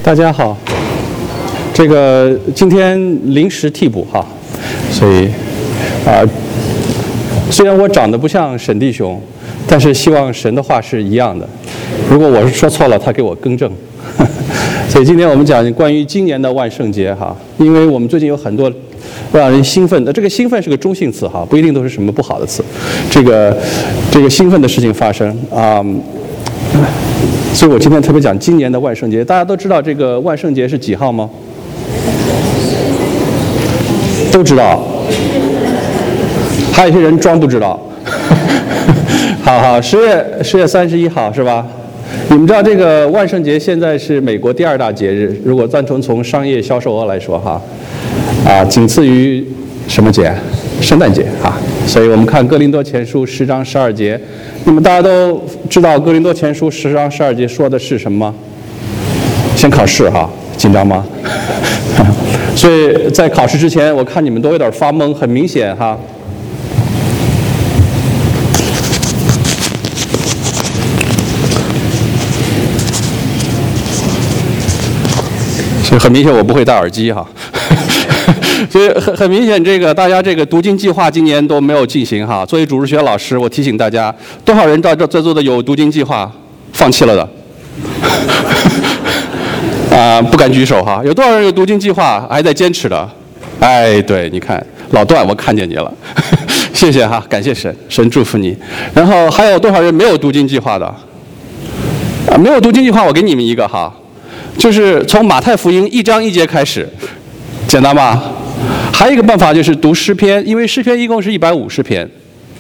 大家好，这个今天临时替补哈，所以虽然我长得不像沈弟兄，但是希望神的话是一样的。如果我是说错了，他给我更正。所以今天我们讲关于今年的万圣节哈，因为我们最近有很多让人兴奋的，这个兴奋是个中性词哈，不一定都是什么不好的词。这个兴奋的事情发生啊。所以我今天特别讲今年的万圣节。大家都知道这个万圣节是几号吗？都知道，还有一些人装不知道。好，10月31号是吧？你们知道这个万圣节现在是美国第2大节日，如果单纯从商业销售额来说哈，仅次于什么节？圣诞节哈。所以我们看哥林多前书10章12节，你们大家都知道哥林多前书10章12节说的是什么吗？先考试哈，紧张吗？所以在考试之前，我看你们都有点发懵，很明显哈。所以很明显我不会戴耳机哈。所以很明显，大家这个读经计划今年都没有进行哈。作为主日学老师，我提醒大家，多少人在座的有读经计划放弃了的？不敢举手哈。有多少人有读经计划还在坚持的？哎，对，你看老段，我看见你了，谢谢哈，感谢神，神祝福你。然后还有多少人没有读经计划的？没有读经计划，我给你们一个哈，就是从马太福音1章1节开始，简单吧？还有一个办法就是读诗篇，因为诗篇一共是150篇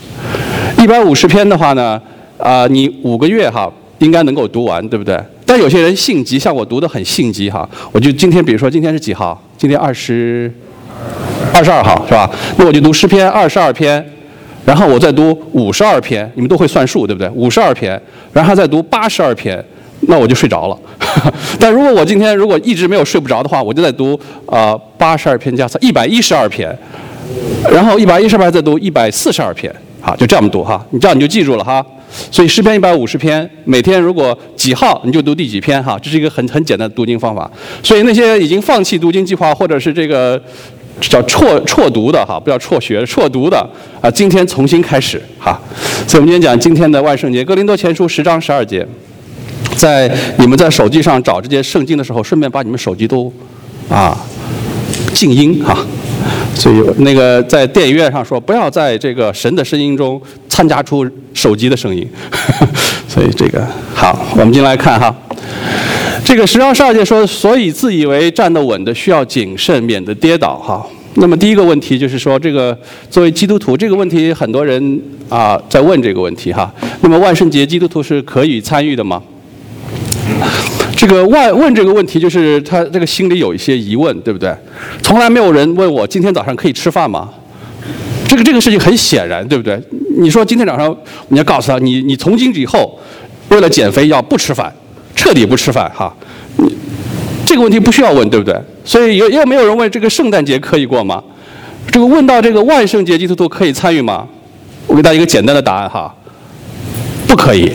，150篇的话呢，你5个月哈应该能够读完，对不对？但有些人性急，像我读得很性急哈，我就今天比如说今天是几号？今天22号是吧？那我就读诗篇22篇，然后我再读52篇，你们都会算数对不对？52篇，然后再读82篇。那我就睡着了。但如果我今天如果一直没有睡不着的话，我就在读82篇加112篇，然后112篇再读142篇，好，就这样读哈。你这样你就记住了哈。所以诗篇150篇，每天如果几号你就读第几篇哈，这是一个很简单的读经方法。所以那些已经放弃读经计划或者是这个叫辍读的哈，不叫辍学，辍读的今天重新开始哈。所以我们今天讲今天的万圣节，哥林多前书10章12节。在你们在手机上找这些圣经的时候，顺便把你们手机都静音哈。所以那个在电影院上说，不要在这个神的声音中掺杂出手机的声音。所以这个好，我们进来看哈。这个10章12节说，所以自以为站得稳的需要谨慎，免得跌倒哈。那么第一个问题就是说，这个作为基督徒，这个问题很多人在问这个问题哈。那么万圣节基督徒是可以参与的吗？这个问这个问题，就是他这个心里有一些疑问，对不对？从来没有人问我今天早上可以吃饭吗？这个事情很显然，对不对？你说今天早上你要告诉他，你从今以后为了减肥要不吃饭，彻底不吃饭哈。这个问题不需要问，对不对？所以又没有人问这个圣诞节可以过吗？这个问到这个万圣节基督徒可以参与吗？我给大家一个简单的答案哈，不可以。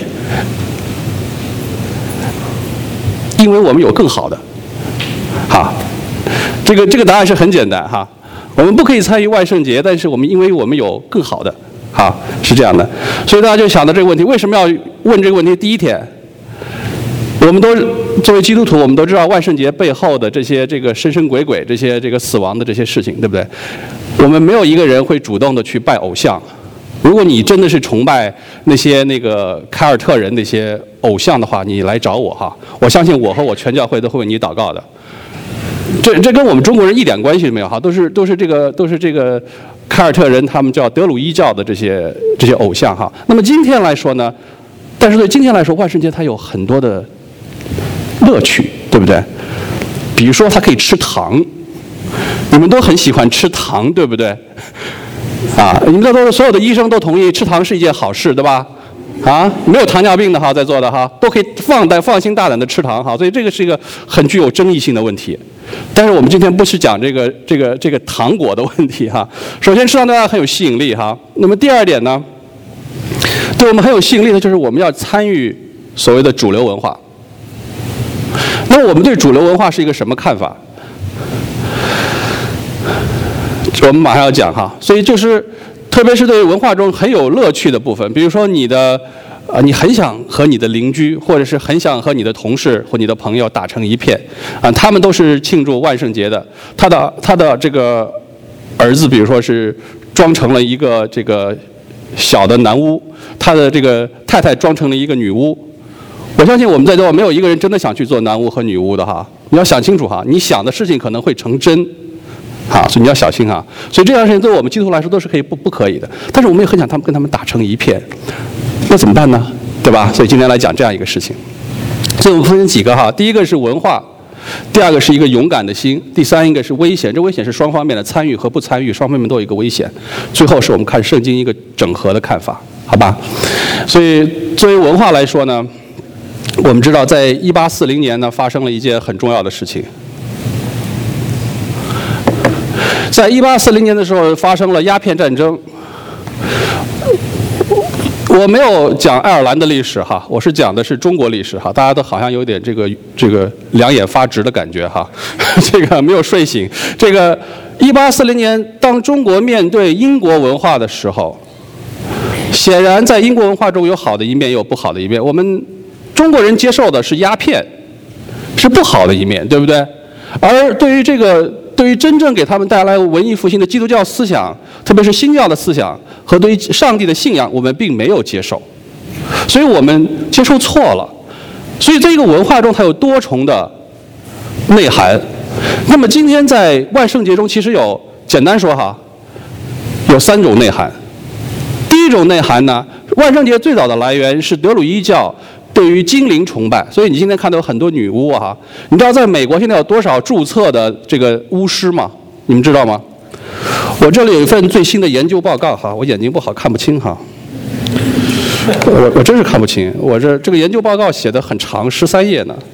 因为我们有更好的，好，这个答案是很简单哈。我们不可以参与万圣节，但是因为我们有更好的，好，是这样的。所以大家就想到这个问题，为什么要问这个问题？第一天，我们都作为基督徒，我们都知道万圣节背后的这些神神鬼鬼，这些死亡的这些事情，对不对？我们没有一个人会主动的去拜偶像。如果你真的是崇拜那些凯尔特人那些偶像的话，你来找我哈，我相信我和我全教会都会为你祷告的。这跟我们中国人一点关系都没有哈，都是这个凯尔特人，他们叫德鲁伊教的这些偶像哈。那么今天来说呢，但是对今天来说，万圣节它有很多的乐趣，对不对？比如说它可以吃糖，你们都很喜欢吃糖，对不对？你们这都所有的医生都同意吃糖是一件好事，对吧？没有糖尿病的哈，在座的哈，都可以放心大胆的吃糖哈。所以这个是一个很具有争议性的问题。但是我们今天不是讲这个糖果的问题哈。首先吃糖对大家很有吸引力哈。那么第二点呢，对我们很有吸引力的就是我们要参与所谓的主流文化。 那我们对主流文化是一个什么看法？我们马上要讲哈，所以就是特别是对文化中很有乐趣的部分，比如说你很想和你的邻居，或者是很想和你的同事或你的朋友打成一片，他们都是庆祝万圣节的，他的这个儿子，比如说是装成了一个这个小的男巫，他的这个太太装成了一个女巫。我相信我们在座没有一个人真的想去做男巫和女巫的哈，你要想清楚哈，你想的事情可能会成真。所以你要小心哈。所以这样的事情对我们基督徒来说都是不可以的。但是我们也很想跟他们打成一片，那怎么办呢？对吧？所以今天来讲这样一个事情。所以我们分成几个哈，第一个是文化，第二个是一个勇敢的心，第三一个是危险。这危险是双方面的，参与和不参与，双方面都有一个危险。最后是我们看圣经一个整合的看法，好吧？所以作为文化来说呢，我们知道在1840年呢发生了一件很重要的事情。在1840年的时候发生了鸦片战争。我没有讲爱尔兰的历史哈，我是讲的是中国历史哈，大家都好像有点这个两眼发直的感觉哈，这个没有睡醒。这个1840年，当中国面对英国文化的时候，显然在英国文化中有好的一面，也有不好的一面。我们中国人接受的是鸦片，是不好的一面，对不对？而对于真正给他们带来文艺复兴的基督教思想，特别是新教的思想和对于上帝的信仰，我们并没有接受，所以我们接受错了。所以这个文化中它有多重的内涵。那么今天在万圣节中，其实简单说哈，有3种内涵。第一种内涵呢，万圣节最早的来源是德鲁伊教对于精灵崇拜，所以你今天看到有很多女巫啊。你知道在美国现在有多少注册的这个巫师吗？你们知道吗？我这里有一份最新的研究报告哈，我眼睛不好看不清哈，我真是看不清。我这个研究报告写的很长，13页呢。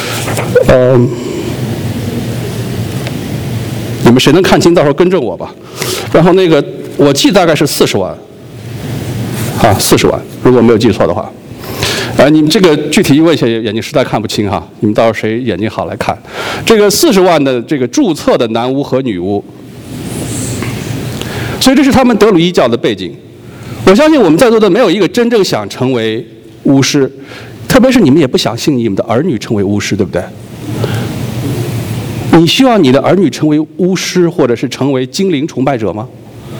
你们谁能看清，到时候更正我吧。然后那个我记大概是40万，40万，如果没有记错的话。你们这个具体因为眼睛实在看不清哈，你们到时候谁眼睛好来看。这个40万的这个注册的男巫和女巫，所以这是他们德鲁伊教的背景。我相信我们在座的没有一个真正想成为巫师，特别是你们也不想信你们的儿女成为巫师，对不对？你希望你的儿女成为巫师，或者是成为精灵崇拜者吗？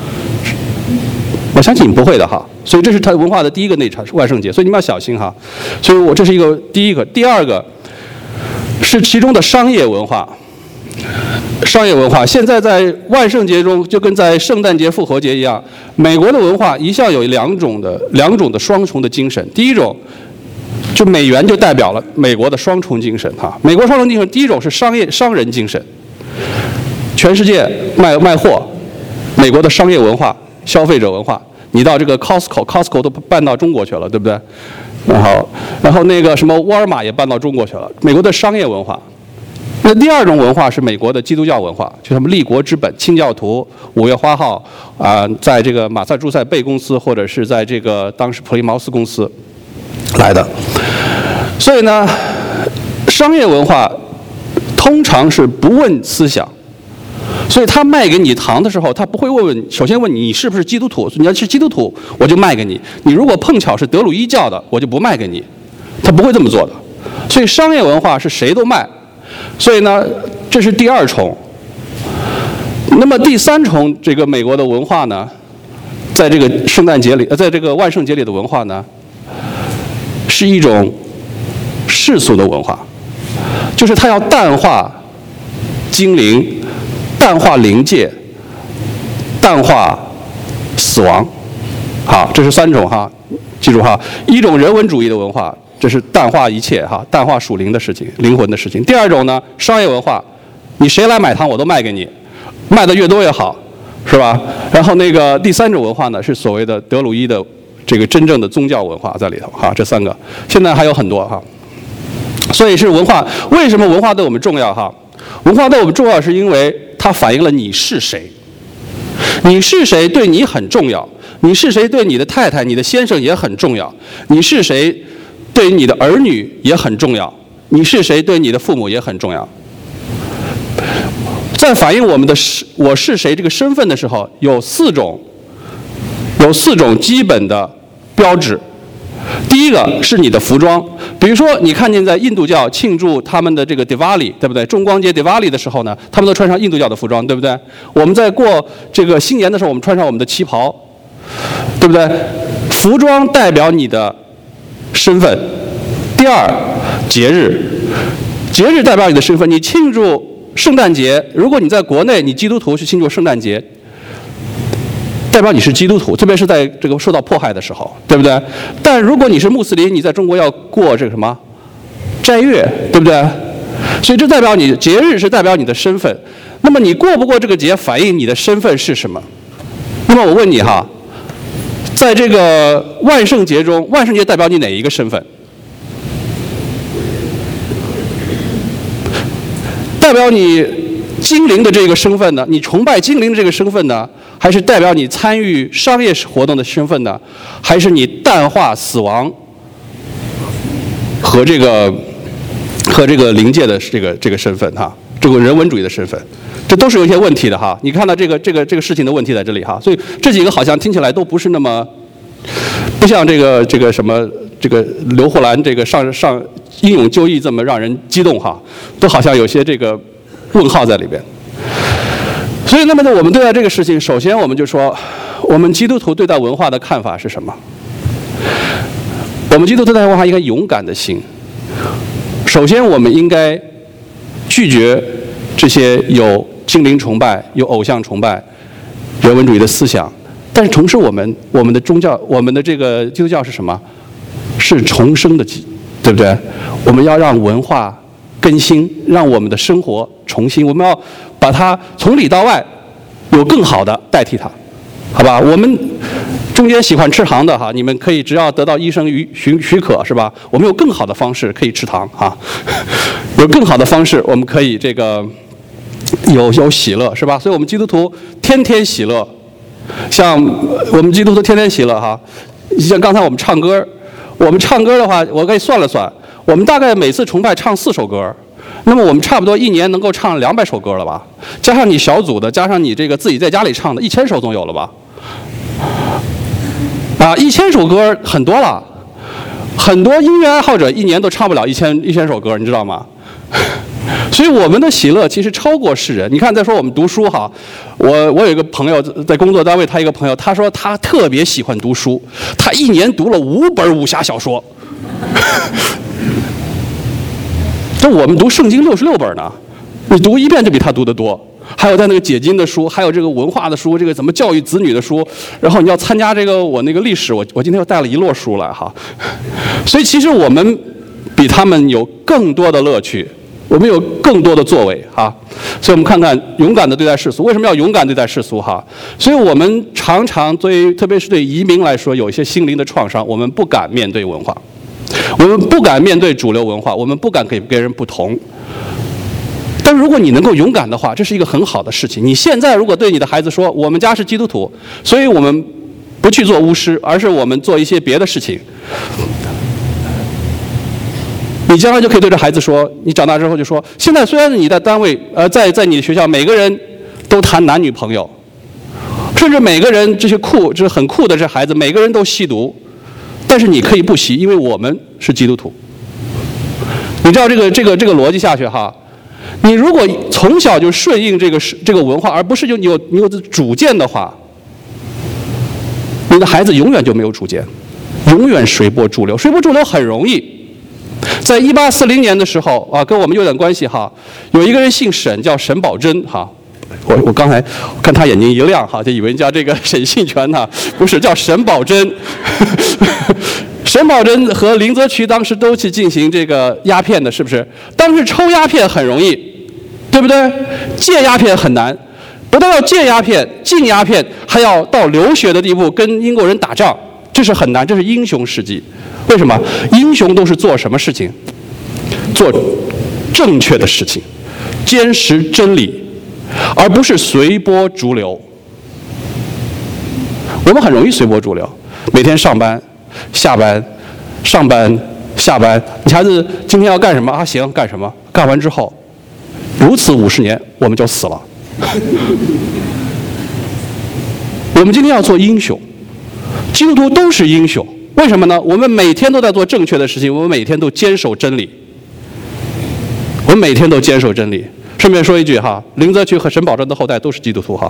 我相信你不会的哈。所以这是它文化的第一个内涵，是万圣节，所以你们要小心哈。所以这是一个第一个，第二个是其中的商业文化。商业文化现在在万圣节中就跟在圣诞节、复活节一样，美国的文化一向有两种的双重的精神。第一种，就美元就代表了美国的双重精神哈。美国双重精神，第一种是商人精神，全世界卖货，美国的商业文化、消费者文化。你到这个 Costco 都搬到中国去了，对不对？然后那个什么沃尔玛也搬到中国去了，美国的商业文化。那第二种文化是美国的基督教文化，就他们立国之本，清教徒5月花号在这个马萨诸塞贝公司或者是在这个当时普利茅斯公司来的。所以呢，商业文化通常是不问思想。所以他卖给你糖的时候，他不会首先问你是不是基督徒。你要是基督徒，我就卖给你；你如果碰巧是德鲁伊教的，我就不卖给你。他不会这么做的。所以商业文化是谁都卖。所以呢，这是第二重。那么第三重，这个美国的文化呢，在这个圣诞节里，在这个万圣节里的文化呢，是一种世俗的文化，就是它要淡化精灵。淡化灵界，淡化死亡，好，这是3种哈，记住哈。一种人文主义的文化，这是淡化一切哈，淡化属灵的事情、灵魂的事情。第二种呢，商业文化，你谁来买糖我都卖给你，卖的越多越好，是吧？然后那个第3种文化呢，是所谓的德鲁伊的这个真正的宗教文化在里头哈。这3个现在还有很多哈。所以是文化，为什么文化对我们重要哈？文化对我们重要是因为它反映了你是谁，你是谁对你很重要，你是谁对你的太太、你的先生也很重要，你是谁对你的儿女也很重要， 你是谁对你的父母也很重要。在反映我们的我是谁这个身份的时候，有四种基本的标志。第一个是你的服装，比如说你看见在印度教庆祝他们的这个 Diwali， 对不对？重光节 Diwali 的时候呢，他们都穿上印度教的服装，对不对？我们在过这个新年的时候，我们穿上我们的旗袍，对不对？服装代表你的身份。第二，节日代表你的身份。你庆祝圣诞节，如果你在国内，你基督徒去庆祝圣诞节，代表你是基督徒，特别是在这个受到迫害的时候，对不对？但如果你是穆斯林，你在中国要过这个什么斋月，对不对？所以这代表你节日是代表你的身份。那么你过不过这个节，反映你的身份是什么？那么我问你哈，在这个万圣节中，万圣节代表你哪一个身份？代表你精灵的这个身份呢？你崇拜精灵的这个身份呢？还是代表你参与商业活动的身份呢？还是你淡化死亡和这个灵界的这个身份哈？这个人文主义的身份，这都是有一些问题的哈。你看到这个事情的问题在这里哈。所以这几个好像听起来都不是那么，不像这个什么这个刘胡兰这个上英勇就义这么让人激动哈，都好像有些这个问号在里边。所以，那么呢，我们对待这个事情，首先我们就说，我们基督徒对待文化的看法是什么？我们基督徒对待文化应该勇敢的心。首先，我们应该拒绝这些有精灵崇拜、有偶像崇拜、人文主义的思想。但是，同时我们的宗教，我们的这个基督教是什么？是重生的，对不对？我们要让文化更新，让我们的生活重新，我们要把它从里到外有更好的代替它，好吧？我们中间喜欢吃糖的哈，你们可以只要得到医生许可是吧？我们有更好的方式可以吃糖哈，有更好的方式我们可以这个有喜乐是吧？所以我们基督徒天天喜乐，像我们基督徒天天喜乐哈，像刚才我们唱歌的话，我可以算了算，我们大概每次崇拜唱4首歌。那么我们差不多一年能够唱200首歌了吧？加上你小组的，加上你这个自己在家里唱的，1000首总有了吧？啊，1000首歌很多了，很多音乐爱好者一年都唱不了一千首歌，你知道吗？所以我们的喜乐其实超过世人。你看，再说我们读书哈，我有一个朋友在工作单位，他一个朋友，他说他特别喜欢读书，他一年读了5本武侠小说。这我们读圣经66本呢，你读一遍就比他读得多。还有在那个解经的书，还有这个文化的书，这个怎么教育子女的书，然后你要参加这个我那个历史，我今天又带了一摞书来哈。所以其实我们比他们有更多的乐趣，我们有更多的作为哈。所以我们看看勇敢的对待世俗，为什么要勇敢对待世俗哈？所以我们常常特别是对移民来说，有一些心灵的创伤，我们不敢面对文化。我们不敢面对主流文化，我们不敢给别人不同。但如果你能够勇敢的话，这是一个很好的事情。你现在如果对你的孩子说，我们家是基督徒，所以我们不去做巫师，而是我们做一些别的事情，你将来就可以对着孩子说，你长大之后就说，现在虽然你在单位在你的学校，每个人都谈男女朋友，甚至每个人这是很酷的这孩子，每个人都吸毒。但是你可以不吸，因为我们是基督徒。你知道这个逻辑下去哈，你如果从小就顺应这个文化，而不是你有主见的话，你的孩子永远就没有主见，永远随波逐流。随波逐流很容易。在1840年的时候啊，跟我们有点关系哈，有一个人姓沈，叫沈葆桢哈。我刚才看他眼睛一亮哈，就以为叫这个沈信全哈，不是，叫沈葆桢。沈葆桢和林则徐当时都去进行这个鸦片的，是不是？当时抽鸦片很容易，对不对？戒鸦片很难，不但要戒鸦片、禁鸦片，还要到流血的地步跟英国人打仗，这是很难，这是英雄事迹。为什么？英雄都是做什么事情？做正确的事情，坚持真理。而不是随波逐流。我们很容易随波逐流，每天上班、下班、上班、 下班，你孩子今天要干什么啊？行，干什么？干完之后，如此50年，我们就死了。我们今天要做英雄，基督徒都是英雄。为什么呢？我们每天都在做正确的事情，我们每天都坚守真理。我们每天都坚守真理。顺便说一句哈，林则徐和沈葆桢的后代都是基督徒哈。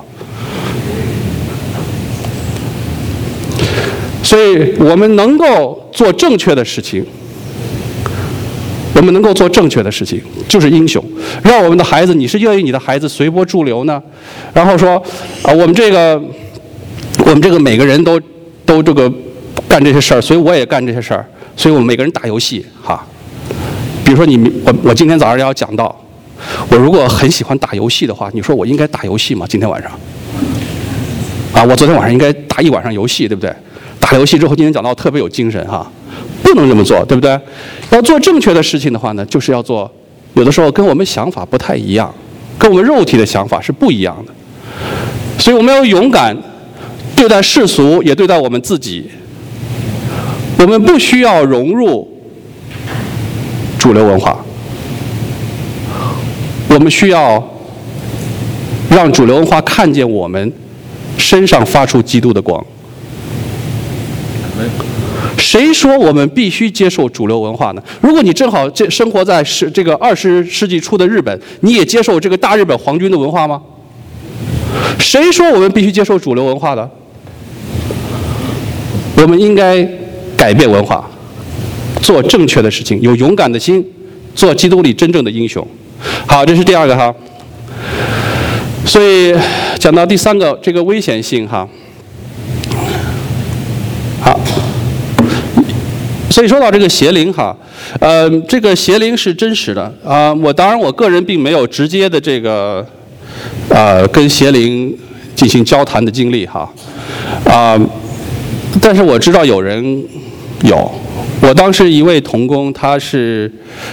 所以我们能够做正确的事情，我们能够做正确的事情，就是英雄。让我们的孩子，你是愿意你的孩子随波逐流呢？然后说啊，我们这个每个人都这个干这些事儿，所以我也干这些事儿，所以我们每个人打游戏哈。比如说我今天早上要讲到，我如果很喜欢打游戏的话，你说我应该打游戏吗？今天晚上啊，我昨天晚上应该打一晚上游戏，对不对？打游戏之后，今天讲到特别有精神哈，不能这么做，对不对？要做正确的事情的话呢，就是要做，有的时候跟我们想法不太一样，跟我们肉体的想法是不一样的，所以我们要勇敢对待世俗，也对待我们自己。我们不需要融入主流文化，我们需要让主流文化看见我们身上发出基督的光。谁说我们必须接受主流文化呢？如果你正好生活在这个20世纪初的日本，你也接受这个大日本皇军的文化吗？谁说我们必须接受主流文化的？我们应该改变文化，做正确的事情，有勇敢的心，做基督里真正的英雄。好，这是第2个哈。所以讲到第3个，这个危险性哈。好，所以说到这个邪灵哈，这个邪灵是真实的啊。当然我个人并没有直接的这个跟邪灵进行交谈的经历哈，但是我知道有人有。我当时一位同工，他是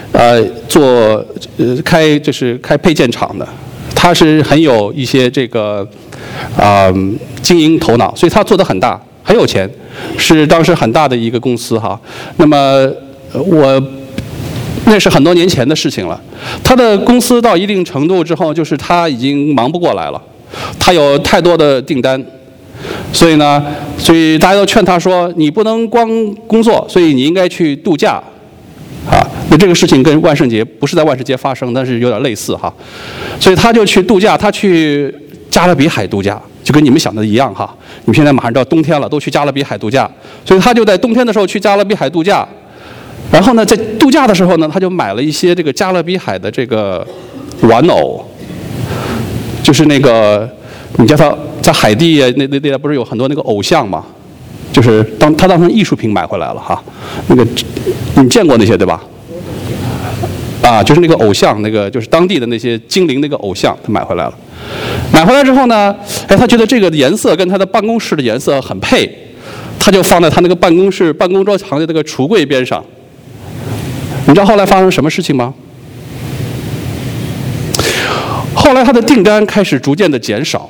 开配件厂的，他是很有一些这个经营头脑，所以他做得很大，很有钱，是当时很大的一个公司哈。那么那是很多年前的事情了。他的公司到一定程度之后，就是他已经忙不过来了，他有太多的订单。所以大家都劝他说，你不能光工作，所以你应该去度假，啊，那这个事情跟万圣节不是在万圣节发生，但是有点类似哈，所以他就去度假，他去加勒比海度假，就跟你们想的一样哈。你们现在马上到冬天了，都去加勒比海度假，所以他就在冬天的时候去加勒比海度假，然后呢，在度假的时候呢，他就买了一些这个加勒比海的这个玩偶，就是那个。你叫他在海地那不是有很多那个偶像嘛？就是他当成艺术品买回来了哈。那个你见过那些对吧？啊，就是那个偶像，那个就是当地的那些精灵那个偶像，他买回来了。买回来之后呢，他觉得这个颜色跟他的办公室的颜色很配，他就放在他那个办公桌旁的那个橱柜边上。你知道后来发生什么事情吗？后来他的订单开始逐渐的减少。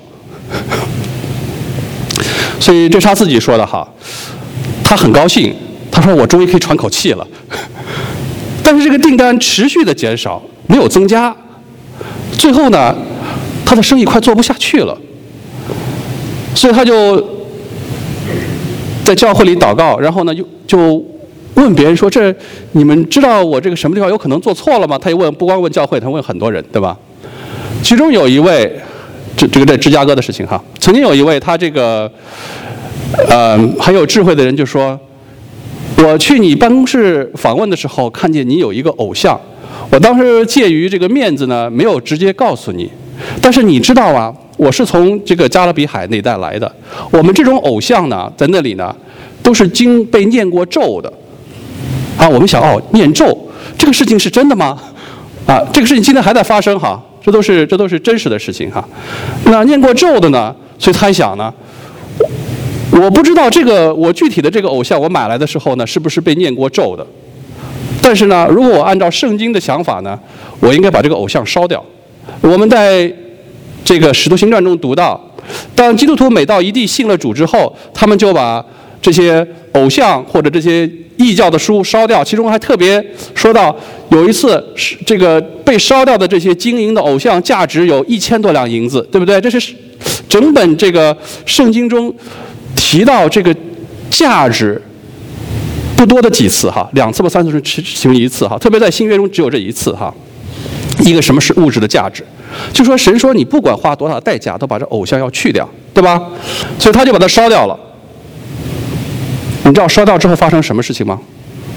所以这是他自己说的哈，他很高兴，他说我终于可以喘口气了。但是这个订单持续的减少，没有增加，最后呢，他的生意快做不下去了，所以他就在教会里祷告，然后呢就问别人说，这你们知道我这个什么地方有可能做错了吗？他也问，不光问教会，他问很多人，对吧？其中有一位。这个在芝加哥的事情哈，曾经有一位他这个很有智慧的人就说，我去你办公室访问的时候，看见你有一个偶像，我当时介于这个面子呢，没有直接告诉你，但是你知道啊，我是从这个加勒比海那一带来的，我们这种偶像呢，在那里呢，都是经被念过咒的，啊，我们想念咒这个事情是真的吗？啊，这个事情今天还在发生哈。这都是真实的事情哈。那念过咒的呢，所以他想呢，我不知道我具体的这个偶像我买来的时候呢，是不是被念过咒的？但是呢，如果我按照圣经的想法呢，我应该把这个偶像烧掉。我们在这个《使徒行传》中读到，当基督徒每到一地信了主之后，他们就把这些偶像或者这些异教的书烧掉，其中还特别说到有一次这个被烧掉的这些金银的偶像价值有1000多两银子，对不对？这是整本这个圣经中提到这个价值不多的几次哈，2次吧3次是其中1次哈，特别在新约中只有这1次哈。一个什么是物质的价值？就说神说你不管花多少代价，都把这偶像要去掉，对吧？所以他就把它烧掉了。你知道烧掉之后发生什么事情吗？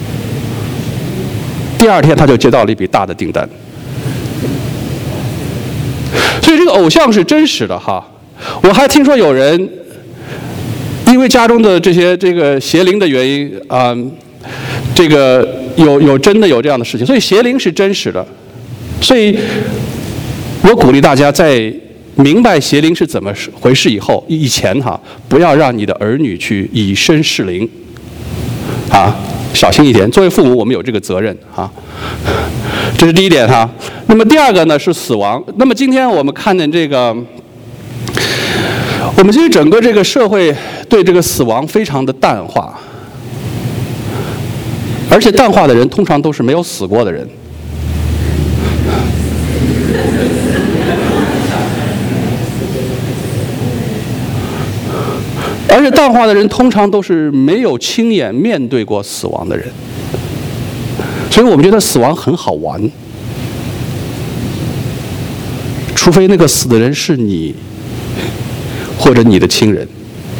第2天他就接到了一笔大的订单。所以这个偶像是真实的哈。我还听说有人因为家中的这个邪灵的原因这个真的有这样的事情，所以邪灵是真实的。所以我鼓励大家在明白邪灵是怎么回事以前哈，不要让你的儿女去以身试灵啊，小心一点。作为父母，我们有这个责任啊。这是第一点哈。那么第2个呢是死亡。那么今天我们看见这个，我们其实整个这个社会对这个死亡非常的淡化，而且淡化的人通常都是没有死过的人。而且淡化的人通常都是没有亲眼面对过死亡的人，所以我们觉得死亡很好玩，除非那个死的人是你或者你的亲人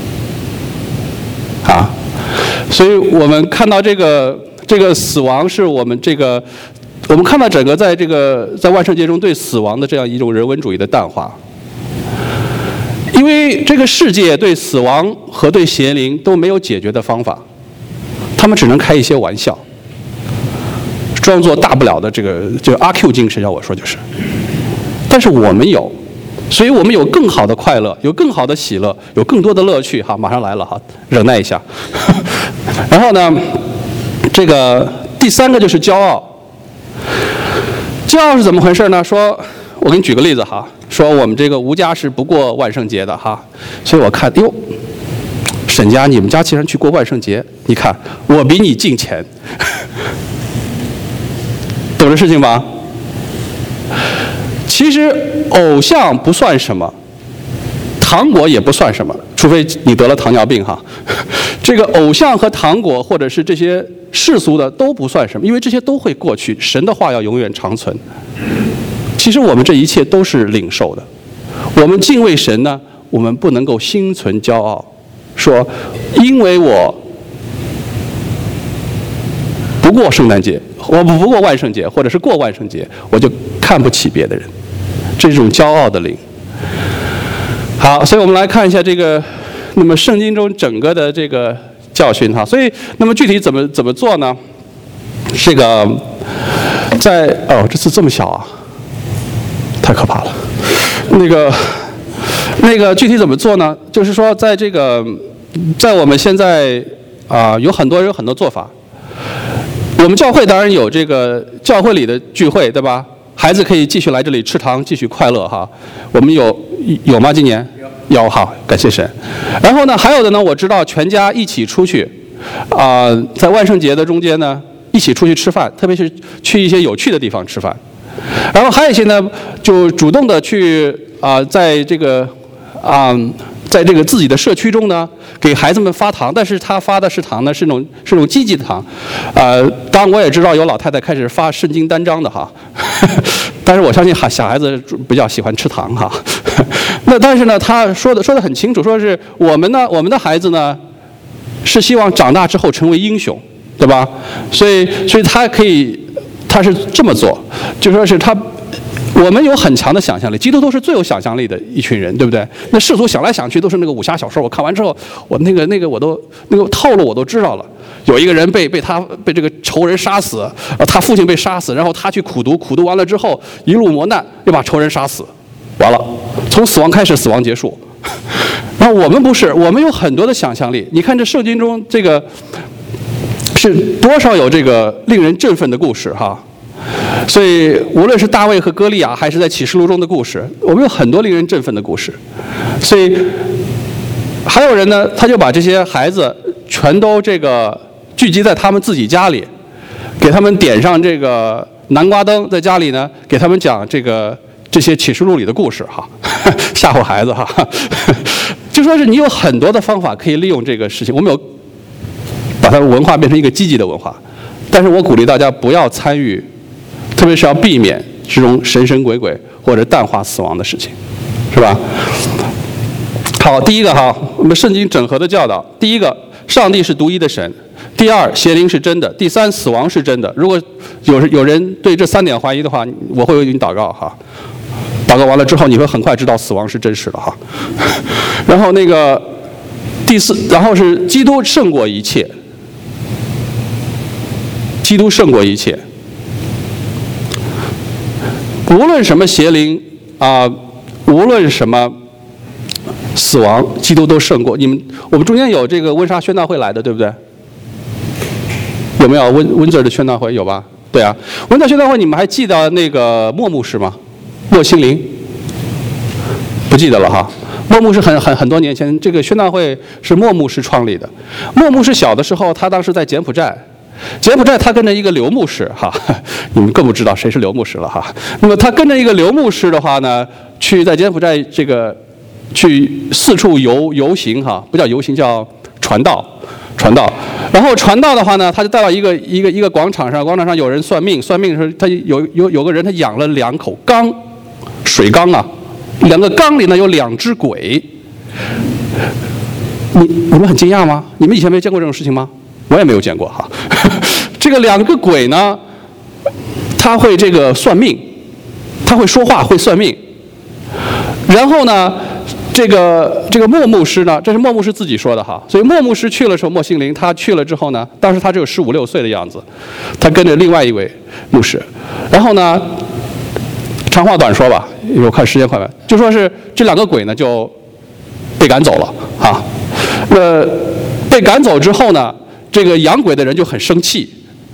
啊。所以我们看到这个死亡是我们我们看到整个在万圣节中对死亡的这样一种人文主义的淡化。因为这个世界对死亡和对邪灵都没有解决的方法，他们只能开一些玩笑，装作大不了的这个阿 Q 精神，要我说就是。但是我们有，所以我们有更好的快乐，有更好的喜乐，有更多的乐趣哈，马上来了哈，忍耐一下。然后呢，这个第3个就是骄傲。骄傲是怎么回事呢？说我给你举个例子哈，说我们这个吴家是不过万圣节的哈，所以我看哟，沈家你们家竟然去过万圣节，你看我比你敬虔，懂这事情吧？其实偶像不算什么，糖果也不算什么，除非你得了糖尿病哈。这个偶像和糖果或者是这些世俗的都不算什么，因为这些都会过去，神的话要永远长存。其实我们这一切都是领受的。我们敬畏神呢，我们不能够心存骄傲，说因为我不过圣诞节，我不过万圣节，或者是过万圣节，我就看不起别的人，这种骄傲的灵。好，所以我们来看一下这个，那么圣经中整个的这个教训哈。所以，那么具体怎么做呢？这个这字这么小啊，太可怕了。那个具体怎么做呢？就是说，在我们现在有很多人有很多做法。我们教会当然有这个教会里的聚会，对吧？孩子可以继续来这里吃糖，继续快乐哈。我们有吗？今年有，好，感谢神。然后呢，还有的呢，我知道全家一起出去，在万圣节的中间呢，一起出去吃饭，特别是去一些有趣的地方吃饭。然后还有一些呢，就主动的去在这个自己的社区中呢，给孩子们发糖，但是他发的是糖呢，是那种积极的糖。当然我也知道有老太太开始发圣经单张的哈，但是我相信小孩子比较喜欢吃糖哈。那但是呢，他说的很清楚，说是我们的孩子呢，是希望长大之后成为英雄，对吧？所以他是这么做，就说是我们有很强的想象力，基督徒是最有想象力的一群人，对不对？那世俗想来想去都是那个武侠小说，我看完之后，我那个我都那个套路我都知道了。有一个人被这个仇人杀死，他父亲被杀死，然后他去苦读完了之后一路磨难，又把仇人杀死，完了，从死亡开始，死亡结束。然后我们不是，我们有很多的想象力。你看这圣经中这个是多少有这个令人振奋的故事哈。所以无论是大卫和歌利亚，还是在启示录中的故事，我们有很多令人振奋的故事。所以还有人呢，他就把这些孩子全都这个聚聚集在他们自己家里，给他们点上这个南瓜灯，在家里呢给他们讲这些启示录里的故事哈，吓唬孩子哈。就说是你有很多的方法可以利用这个事情，我们有把它文化变成一个积极的文化，但是我鼓励大家不要参与，特别是要避免这种神神鬼鬼或者淡化死亡的事情，是吧？好，第一个哈，我们圣经整合的教导，第一个，上帝是独一的神；第二，邪灵是真的；第三，死亡是真的。如果有人对这3点怀疑的话，我会为你祷告哈。祷告完了之后，你会很快知道死亡是真实的哈。然后第四，然后是基督胜过一切，基督胜过一切。无论什么邪灵无论什么死亡，基督都胜过。我们中间有这个温莎宣道会来的，对不对？有没有温泽的宣道会？有吧？对啊，温泽宣道会，你们还记得那个莫牧师吗？莫心凌？不记得了哈。莫牧师很多年前，这个宣道会是莫牧师创立的。莫牧师小的时候，他当时在柬埔寨他跟着一个刘牧师哈，你们更不知道谁是刘牧师了哈。那么他跟着一个刘牧师的话呢，去在柬埔寨去四处游行哈，不叫游行，叫传道。然后传道的话呢，他就带到一个广场上，广场上有人算命的时候，他有个人他养了2口缸，水缸啊，2个缸里呢有2只鬼。你们很惊讶吗？你们以前没见过这种事情吗？我也没有见过哈。这个2个鬼呢，他会这个算命，他会说话，会算命。然后呢，这个莫牧师呢，这是莫牧师自己说的哈。所以莫牧师去了时候，莫心凌他去了之后呢，当时他只有15、16岁的样子，他跟着另外一位牧师。然后呢，长话短说吧，因为我看时间快了，就说是这2个鬼呢就被赶走了哈。被赶走之后呢，这个养鬼的人就很生气。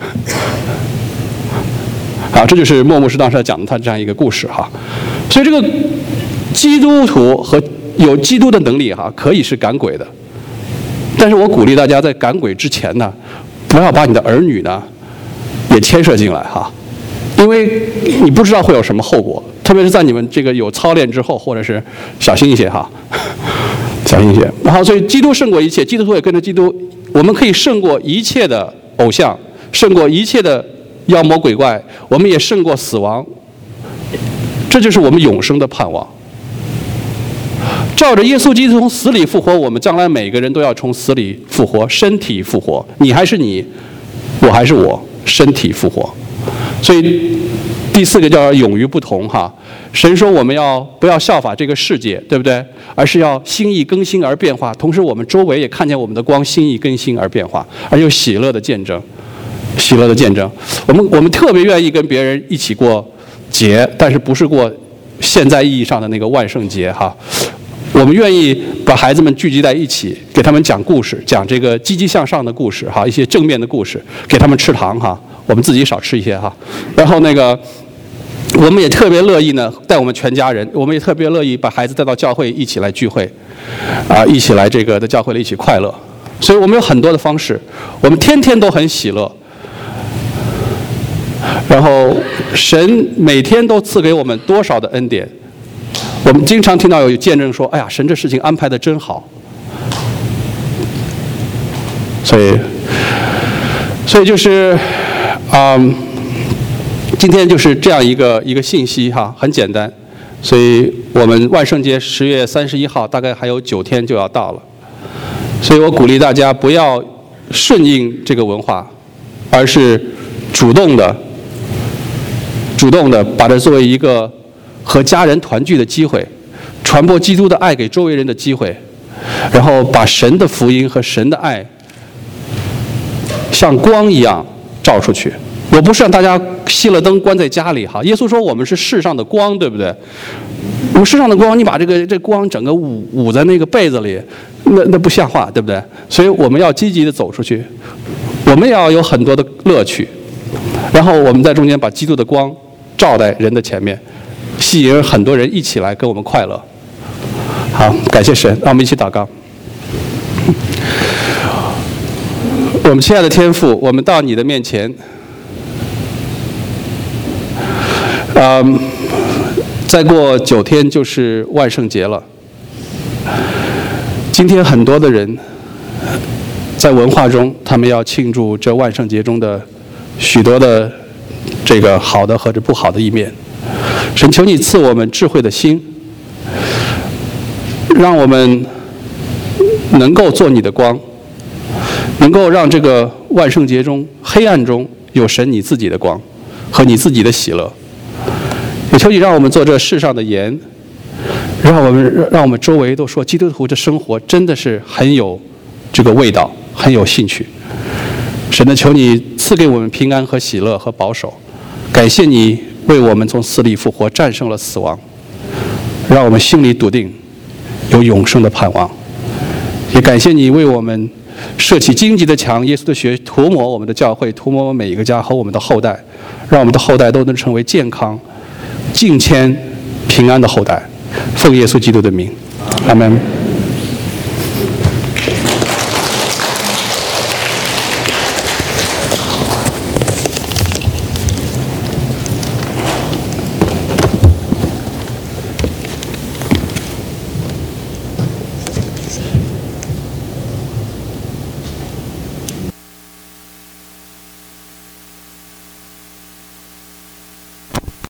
啊，这就是莫牧师当时讲的他这样一个故事哈。所以这个基督徒和有基督的能力哈，可以是赶鬼的。但是我鼓励大家在赶鬼之前呢，不要把你的儿女呢也牵涉进来哈，因为你不知道会有什么后果，特别是在你们这个有操练之后，或者是小心一些哈，小心一些。然后所以基督胜过一切，基督徒也跟着基督，我们可以胜过一切的偶像，胜过一切的妖魔鬼怪，我们也胜过死亡。这就是我们永生的盼望。照着耶稣基督从死里复活，我们将来每个人都要从死里复活，身体复活。你还是你，我还是我，身体复活。所以第4个叫勇于不同哈。神说我们不要效法这个世界，对不对？而是要心意更新而变化。同时我们周围也看见我们的光心意更新而变化，而有喜乐的见证。喜乐的见证。我们特别愿意跟别人一起过节，但是不是过现在意义上的那个万圣节哈。我们愿意把孩子们聚集在一起，给他们讲故事，讲这个积极向上的故事哈，一些正面的故事，给他们吃糖哈，我们自己少吃一些哈。然后我们也特别乐意呢，带我们全家人，我们也特别乐意把孩子带到教会一起来聚会，一起来在教会里一起快乐。所以我们有很多的方式，我们天天都很喜乐。然后神每天都赐给我们多少的恩典。我们经常听到有见证说，哎呀，神这事情安排得真好。所以就是今天就是这样一个信息哈，很简单。所以我们万圣节10月31号大概还有9天就要到了。所以我鼓励大家不要顺应这个文化，而是主动的把它作为一个和家人团聚的机会，传播基督的爱给周围人的机会，然后把神的福音和神的爱像光一样照出去。我不是让大家熄了灯关在家里哈，耶稣说我们是世上的光，对不对？我们世上的光，你把这光整个捂在那个被子里，那不像话，对不对？所以我们要积极的走出去，我们也要有很多的乐趣，然后我们在中间把基督的光照在人的前面，吸引很多人一起来跟我们快乐。好，感谢神，让我们一起祷告。 我们亲爱的天父，我们到你的面前，再过9天就是万圣节了。今天很多的人在文化中，他们要庆祝这万圣节中的许多的这个好的或者不好的一面。神，求你赐我们智慧的心，让我们能够做你的光，能够让这个万圣节中黑暗中有神你自己的光和你自己的喜乐。也求你让我们做这世上的盐，让我们周围都说基督徒这生活真的是很有这个味道，很有兴趣。神的，求你赐给我们平安和喜乐和保守。感谢你为我们从死里复活，战胜了死亡，让我们心里笃定有永生的盼望。也感谢你为我们设起荆棘的墙，耶稣的血涂抹我们的教会，涂抹我们每一个家和我们的后代，让我们的后代都能成为健康、敬虔、平安的后代。奉耶稣基督的名，阿们。